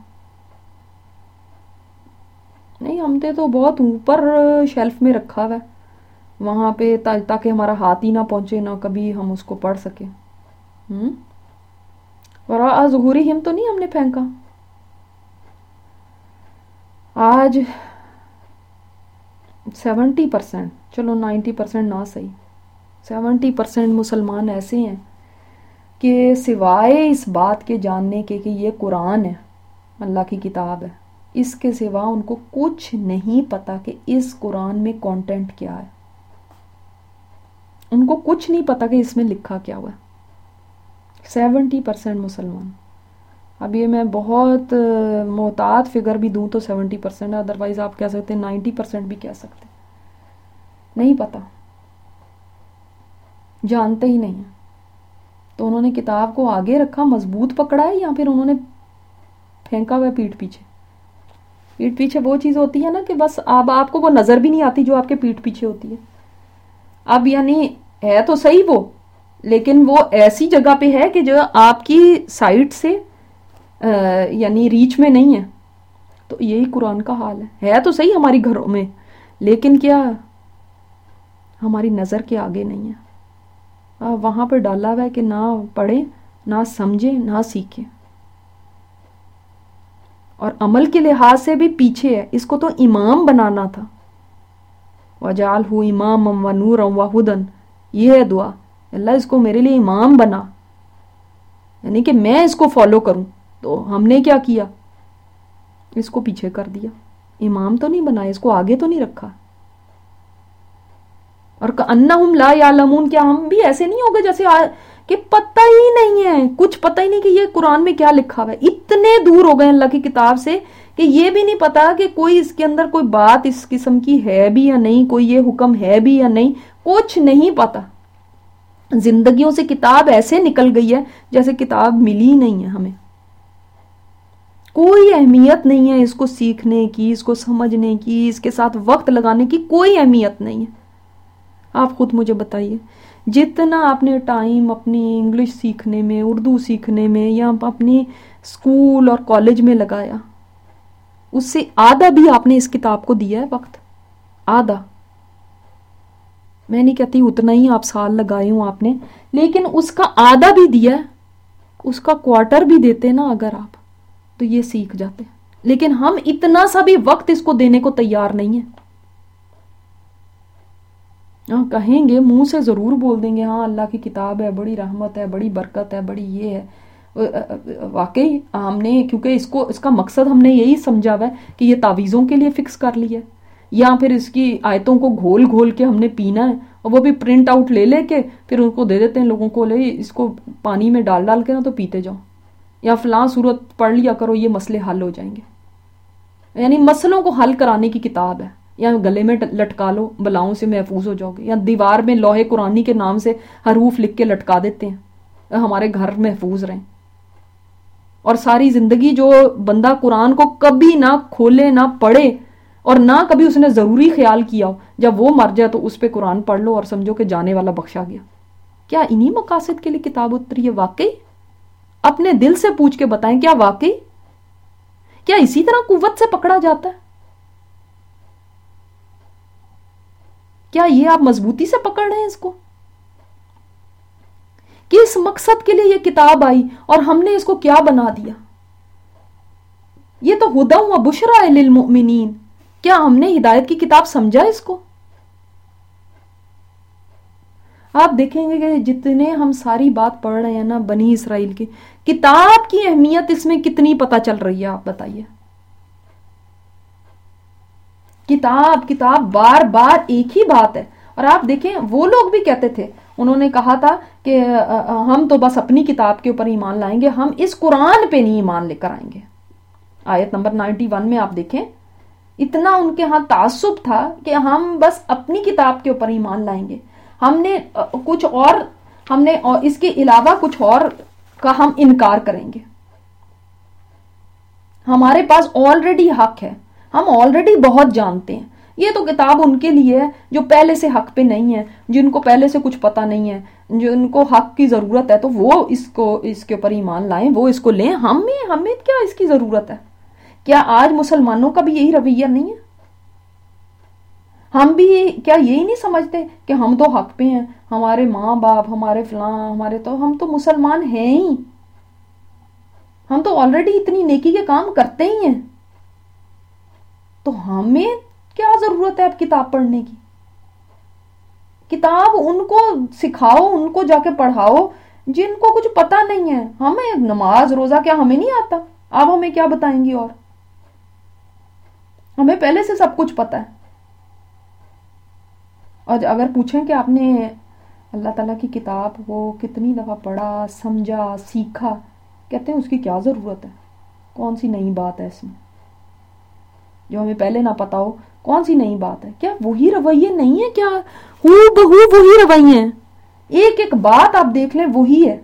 نہیں، ہم نے تو بہت اوپر شیلف میں رکھا ہوا ہے وہاں پہ، تاکہ ہمارا ہاتھ ہی نہ پہنچے، نہ کبھی ہم اس کو پڑھ سکیں۔ ہم وراء ظہورہم تو نہیں ہم نے پھینکا۔ آج سیونٹی پرسینٹ، چلو نائنٹی پرسینٹ نہ صحیح، سیونٹی پرسینٹ مسلمان ایسے ہیں کہ سوائے اس بات کے جاننے کے کہ یہ قرآن ہے، اللہ کی کتاب ہے، اس کے سوا ان کو کچھ نہیں پتا کہ اس قرآن میں کانٹینٹ کیا ہے، ان کو کچھ نہیں پتا کہ اس میں لکھا کیا ہوا ہے۔ سیونٹی پرسینٹ مسلمان، اب یہ میں بہت محتاط فگر بھی دوں تو سیونٹی پرسینٹ ہے، ادروائز آپ کہہ سکتے ہیں نائنٹی پرسینٹ بھی کہہ سکتے ہیں، نہیں پتا، جانتے ہی نہیں ہیں۔ تو انہوں نے کتاب کو آگے رکھا، مضبوط پکڑا ہے، یا پھر انہوں نے پھینکا ہوا پیٹ پیچھے؟ پیٹ پیچھے وہ چیز ہوتی ہے نا کہ بس اب آپ کو وہ نظر بھی نہیں آتی جو آپ کے پیٹ پیچھے ہوتی ہے، اب یعنی ہے تو صحیح وہ، لیکن وہ ایسی جگہ پہ ہے کہ جو آپ کی سائٹ سے یعنی ریچ میں نہیں ہے۔ تو یہی قرآن کا حال ہے ہے تو صحیح ہماری گھروں میں، لیکن کیا ہماری نظر کے آگے نہیں ہے، وہاں پہ ڈالا ہوا ہے کہ نہ پڑھیں، نہ سمجھیں، نہ سیکھیں، اور عمل کے لحاظ سے بھی پیچھے ہے۔ اس کو تو امام بنانا تھا، وَجَعَلْهُ إِمَامًا وَنُورًا وَهُدًى، یہ ہے دعا، اللہ اس کو میرے لیے امام بنا، یعنی کہ میں اس کو فالو کروں۔ تو ہم نے کیا کیا، اس کو پیچھے کر دیا، امام تو نہیں بنایا، اس کو آگے تو نہیں رکھا۔ اور کأنہم لا یعلمون، کیا ہم بھی ایسے نہیں ہوگے جیسے کہ پتہ ہی نہیں ہے، کچھ پتہ ہی نہیں کہ یہ قرآن میں کیا لکھا ہوا ہے، اتنے دور ہو گئے اللہ کی کتاب سے کہ یہ بھی نہیں پتا کہ کوئی اس کے اندر کوئی بات اس قسم کی ہے بھی یا نہیں، کوئی یہ حکم ہے بھی یا نہیں، کچھ نہیں پتا۔ زندگیوں سے کتاب ایسے نکل گئی ہے جیسے کتاب ملی نہیں ہے، ہمیں کوئی اہمیت نہیں ہے اس کو سیکھنے کی، اس کو سمجھنے کی، اس کے ساتھ وقت لگانے کی کوئی اہمیت نہیں ہے۔ آپ خود مجھے بتائیے، جتنا آپ نے ٹائم اپنی انگلش سیکھنے میں، اردو سیکھنے میں، یا اپنی اسکول اور کالج میں لگایا، اس سے آدھا بھی آپ نے اس کتاب کو دیا ہے وقت، آدھا۔ میں نہیں کہتی اتنا ہی آپ سال لگائے ہوں آپ نے، لیکن اس کا آدھا بھی دیا ہے، اس کا کوارٹر بھی دیتے نا اگر آپ، تو یہ سیکھ جاتے۔ لیکن ہم اتنا سا بھی وقت اس کو دینے کو تیار نہیں ہیں۔ ہاں کہیں گے، منہ سے ضرور بول دیں گے ہاں اللہ کی کتاب ہے، بڑی رحمت ہے، بڑی برکت ہے، بڑی یہ ہے۔ واقعی ہم نے، کیونکہ اس کو اس کا مقصد ہم نے یہی سمجھا ہوا ہے کہ یہ تعویذوں کے لیے فکس کر لیا ہے، یا پھر اس کی آیتوں کو گھول گھول کے ہم نے پینا ہے، اور وہ بھی پرنٹ آؤٹ لے لے کے پھر ان کو دے دیتے ہیں لوگوں کو، لے اس کو پانی میں ڈال ڈال کے نا تو پیتے جاؤ، یا فلاں صورت پڑھ لیا کرو، یہ مسئلے حل ہو جائیں گے۔ یعنی مسئلوں کو حل کرانے کی کتاب ہے، یا گلے میں لٹکا لو، بلاؤں سے محفوظ ہو جاؤ گے، یا دیوار میں لوہے قرآنی کے نام سے حروف لکھ کے لٹکا دیتے ہیں ہمارے گھر محفوظ رہیں۔ اور ساری زندگی جو بندہ قرآن کو کبھی نہ کھولے نہ پڑھے اور نہ کبھی اس نے ضروری خیال کیا ہو جب وہ مر جائے تو اس پہ قرآن پڑھ لو اور سمجھو کہ جانے والا بخشا گیا. کیا انہی مقاصد کے لیے کتاب اتری ہے واقعی؟ اپنے دل سے پوچھ کے بتائیں کیا واقعی؟ کیا اسی طرح قوت سے پکڑا جاتا ہے؟ کیا یہ آپ مضبوطی سے پکڑ رہے ہیں اس کو؟ کہ اس مقصد کے لیے یہ کتاب آئی اور ہم نے اس کو کیا بنا دیا؟ یہ تو ہدی و بشری للمؤمنین. کیا ہم نے ہدایت کی کتاب سمجھا اس کو؟ آپ دیکھیں گے کہ جتنے ہم ساری بات پڑھ رہے ہیں نا بنی اسرائیل کی, کتاب کی اہمیت اس میں کتنی پتہ چل رہی ہے آپ بتائیے. کتاب کتاب بار بار ایک ہی بات ہے. اور آپ دیکھیں وہ لوگ بھی کہتے تھے, انہوں نے کہا تھا کہ ہم تو بس اپنی کتاب کے اوپر ایمان لائیں گے, ہم اس قرآن پہ نہیں ایمان لے کر آئیں گے. آیت نمبر نائنٹی ون میں آپ دیکھیں اتنا ان کے ہاں تعصب تھا کہ ہم بس اپنی کتاب کے اوپر ایمان لائیں گے, ہم نے کچھ اور ہم نے اس کے علاوہ کچھ اور کا ہم انکار کریں گے. ہمارے پاس آلریڈی حق ہے, ہم آلریڈی بہت جانتے ہیں. یہ تو کتاب ان کے لیے ہے جو پہلے سے حق پہ نہیں ہے, جن کو پہلے سے کچھ پتا نہیں ہے, جن کو حق کی ضرورت ہے تو وہ اس کو اس کے اوپر ایمان لائیں, وہ اس کو لیں. ہمیں ہمیں کیا اس کی ضرورت ہے؟ کیا آج مسلمانوں کا بھی یہی رویہ نہیں ہے؟ ہم بھی کیا یہی نہیں سمجھتے کہ ہم تو حق پہ ہیں, ہمارے ماں باپ, ہمارے فلاں, ہمارے تو ہم تو مسلمان ہیں ہی, ہم تو آلریڈی اتنی نیکی کے کام کرتے ہی ہیں, تو ہمیں کیا ضرورت ہے اب کتاب پڑھنے کی؟ کتاب ان کو سکھاؤ, ان کو جا کے پڑھاؤ جن کو کچھ پتا نہیں ہے. ہمیں نماز روزہ کیا ہمیں نہیں آتا؟ آپ ہمیں کیا بتائیں گی؟ اور ہمیں پہلے سے سب کچھ پتا ہے. اور اگر پوچھیں کہ آپ نے اللہ تعالیٰ کی کتاب کو کتنی دفعہ پڑھا, سمجھا, سیکھا, کہتے ہیں اس کی کیا ضرورت ہے؟ کون سی نئی بات ہے اس میں جو ہمیں پہلے نہ پتا ہو؟ کون سی نئی بات ہے؟ کیا وہی رویے نہیں ہے؟ کیا ہو بہو وہی رویے ہیں؟ ایک ایک بات آپ دیکھ لیں وہی ہے.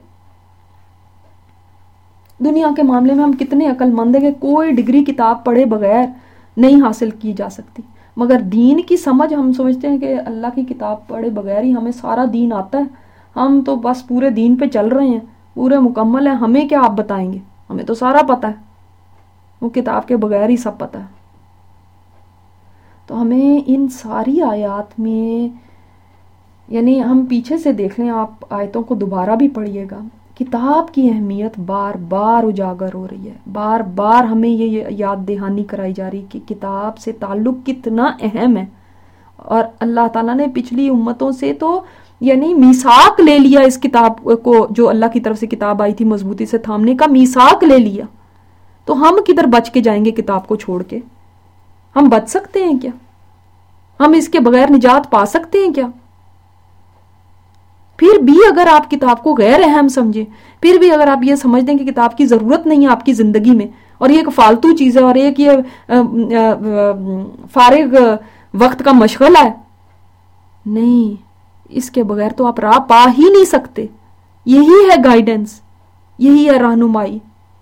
دنیا کے معاملے میں ہم کتنے عقل مند ہیں کہ کوئی ڈگری کتاب پڑھے بغیر نہیں حاصل کی جا سکتی, مگر دین کی سمجھ ہم سمجھتے ہیں کہ اللہ کی کتاب پڑھے بغیر ہی ہمیں سارا دین آتا ہے, ہم تو بس پورے دین پہ چل رہے ہیں, پورے مکمل ہیں, ہمیں کیا آپ بتائیں گے, ہمیں تو سارا پتا ہے, وہ کتاب کے بغیر ہی سب پتا ہے. تو ہمیں ان ساری آیات میں, یعنی ہم پیچھے سے دیکھ لیں, آپ آیتوں کو دوبارہ بھی پڑھیے گا, کتاب کی اہمیت بار بار اجاگر ہو رہی ہے, بار بار ہمیں یہ یاد دہانی کرائی جا رہی کہ کتاب سے تعلق کتنا اہم ہے. اور اللہ تعالیٰ نے پچھلی امتوں سے تو یعنی میثاق لے لیا اس کتاب کو, جو اللہ کی طرف سے کتاب آئی تھی مضبوطی سے تھامنے کا میثاق لے لیا. تو ہم کدھر بچ کے جائیں گے کتاب کو چھوڑ کے؟ ہم بچ سکتے ہیں کیا؟ ہم اس کے بغیر نجات پا سکتے ہیں کیا؟ پھر بھی اگر آپ کتاب کو غیر اہم سمجھیں, پھر بھی اگر آپ یہ سمجھ دیں کہ کتاب کی ضرورت نہیں ہے آپ کی زندگی میں, اور یہ ایک فالتو چیز ہے, اور ایک یہ فارغ وقت کا مشغلہ ہے, نہیں, اس کے بغیر تو آپ راہ پا ہی نہیں سکتے. یہی ہے گائیڈنس, یہی ہے رہنمائی.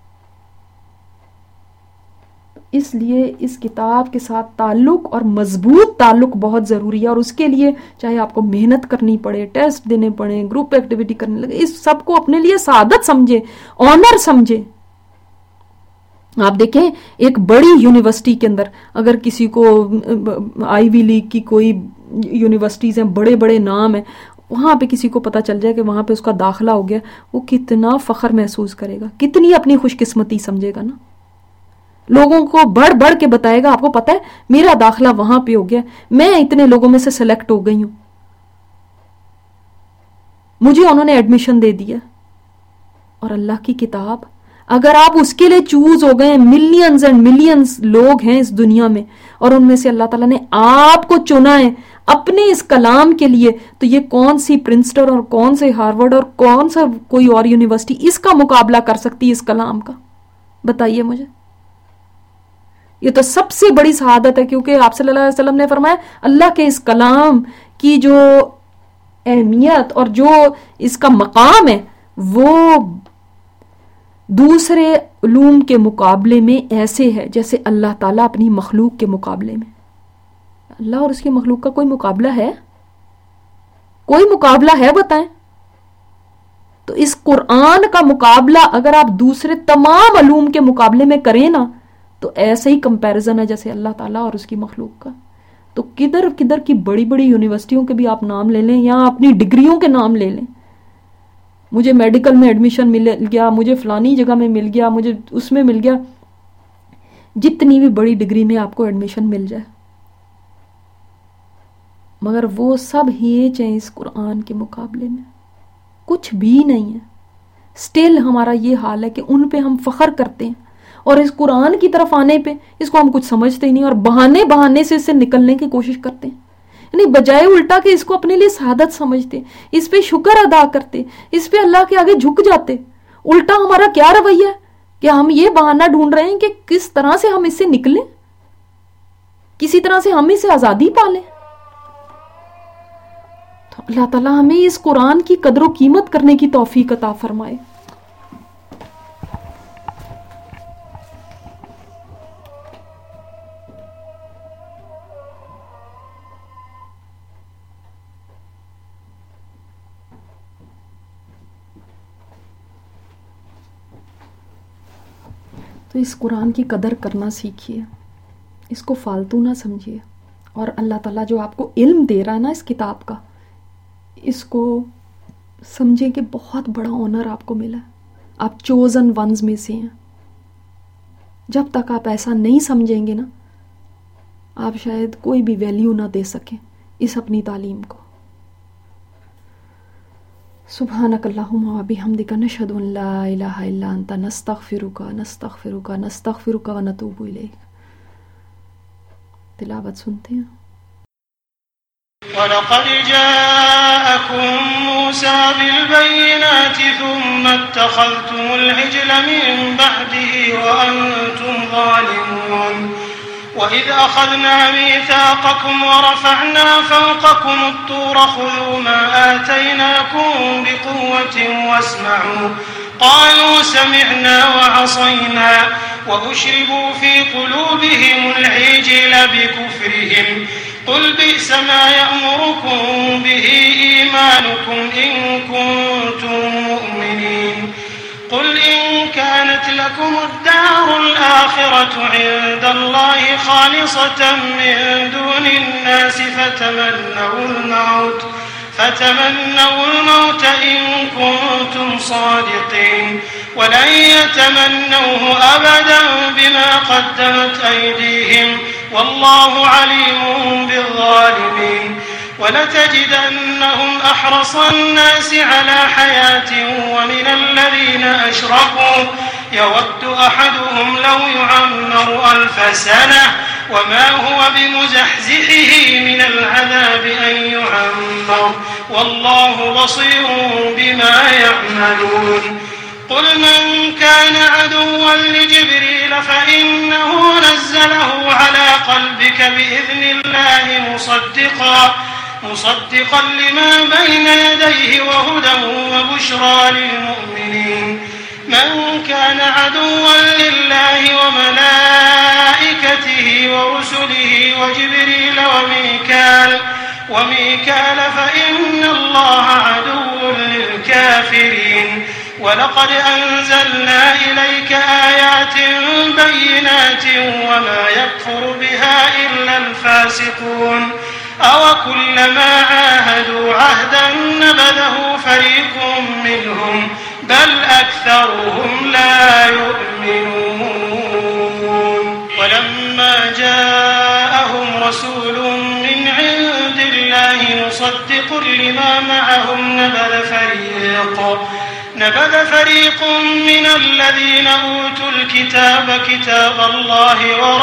اس لیے اس کتاب کے ساتھ تعلق اور مضبوط تعلق بہت ضروری ہے, اور اس کے لیے چاہے آپ کو محنت کرنی پڑے, ٹیسٹ دینے پڑے, گروپ ایکٹیویٹی کرنے لگے, اس سب کو اپنے لیے سعادت سمجھے, آنر سمجھے. آپ دیکھیں ایک بڑی یونیورسٹی کے اندر اگر کسی کو آئی وی لیگ کی کوئی یونیورسٹیز ہیں, بڑے بڑے نام ہیں, وہاں پہ کسی کو پتا چل جائے کہ وہاں پہ اس کا داخلہ ہو گیا, وہ کتنا فخر محسوس کرے گا, کتنی اپنی خوش قسمتی سمجھے گا نا. لوگوں کو بڑھ بڑھ کے بتائے گا, آپ کو پتا ہے میرا داخلہ وہاں پہ ہو گیا, میں اتنے لوگوں میں سے سلیکٹ ہو گئی ہوں, مجھے انہوں نے ایڈمیشن دے دیا. اور اللہ کی کتاب اگر آپ اس کے لیے چوز ہو گئے, ملینز اینڈ ملینز لوگ ہیں اس دنیا میں, اور ان میں سے اللہ تعالیٰ نے آپ کو چنا ہے اپنے اس کلام کے لیے, تو یہ کون سی پرنسٹن اور کون سے ہارورڈ اور کون سا کوئی اور یونیورسٹی اس کا مقابلہ کر سکتی ہے اس کلام کا؟ بتائیے مجھے. یہ تو سب سے بڑی سعادت ہے, کیونکہ آپ صلی اللہ علیہ وسلم نے فرمایا اللہ کے اس کلام کی جو اہمیت اور جو اس کا مقام ہے وہ دوسرے علوم کے مقابلے میں ایسے ہے جیسے اللہ تعالیٰ اپنی مخلوق کے مقابلے میں. अल्लाह और उसकी मखलूक का कोई मुकाबला है? कोई मुकाबला है बताएं? तो इस कुरान का मुकाबला अगर आप दूसरे तमाम अलूम के मुकाबले में करें ना, तो ऐसे ही कंपैरिजन है जैसे अल्लाह ताला और उसकी मखलूक का। तो किधर किधर की बड़ी बड़ी यूनिवर्सिटियों के भी आप नाम ले लें या अपनी डिग्रियों के नाम ले लें, मुझे मेडिकल में एडमिशन मिल गया, मुझे फलानी जगह में मिल गया, मुझे उसमें मिल गया, जितनी भी बड़ी डिग्री में आपको एडमिशन मिल जाए, मगर वो सब हेच हैं इस कुरान के मुकाबले में, कुछ भी नहीं है। स्टिल हमारा ये हाल है कि उन पे हम फख्र करते हैं और इस कुरान की तरफ आने पे इसको हम कुछ समझते ही नहीं और बहाने बहाने से इससे निकलने की कोशिश करते हैं, यानी बजाय उल्टा के इसको अपने लिए सादत समझते, इस पे शुक्र अदा करते, इस पे अल्लाह के आगे झुक जाते। उल्टा हमारा क्या रवैया है कि हम ये बहाना ढूंढ रहे हैं कि किस तरह से हम इससे निकलें, किसी तरह से हम इसे आजादी पालें। तो अल्लाह ताला हमें इस कुरान की कदर व कीमत करने की तौफीक अता फरमाए। तो इस कुरान की कदर करना सीखिए, इसको फालतू ना समझिए, और अल्लाह ताला जो आपको इल्म दे रहा है ना इस किताब का, इसको समझे कि बहुत बड़ा ऑनर आपको मिला है, आप चोजन वंस में से हैं। जब तक आप ऐसा नहीं समझेंगे ना, आप शायद कोई भी वैल्यू ना दे सकें इस अपनी तालीम को। सुब्हानक अल्लाहुम्मा व बिहम्दिका नशहदु अन ला इलाहा इल्ला अंता नस्तगफिरुका नस्तगफिरुका नस्तगफिरुका व नतूबु इलैक। तिलावत सुनते हैं। वलक़द जाअकुम मूसा बिलबय्यिनाति थुम्मा इत्तख़ज़्तुमुल इज्ला मिन बअदिही व अंतुम ज़ालिमून। وإذ أخذنا ميثاقكم ورفعنا فوقكم الطور خذوا ما آتيناكم بقوة واسمعوا قالوا سمعنا وعصينا وأشربوا في قلوبهم العجل بكفرهم قل بئس ما يأمركم به إيمانكم إن كنتم مؤمنين قل إن كانت لكم الدار الآخرة عند الله خالصة من دون الناس فتمنوا الموت فتمنوا الموت إن كنتم صادقين ولن يتمنوه أبدا بما قدمت أيديهم والله عليم بالظالمين ولتجدنهم أحرص الناس على حياة ومن الذين أشركوا يود أحدهم لو يعمر ألف سنة وما هو بمزحزحه من العذاب أن يعمر والله بصير بما يعملون قل من كان عدوا لجبريل فإنه نزله على قلبك بإذن الله مصدقا مصدقا لما بين يديه وهدى وبشرى للمؤمنين من كان عدوا لله وملائكته ورسله وجبريل وميكال وميكال فإن الله عدو للكافرين ولقد أنزلنا إليك آيات بينات وما يكفر بها إلا الفاسقون أوكلما عاهدوا عهدا نبذه فريق منهم بل أكثرهم لا يؤمنون ولما جاءهم رسول من عند الله مصدق لما معهم نبذ فريق نبذ فريق من الذين أوتوا الكتاب كتاب الله وراء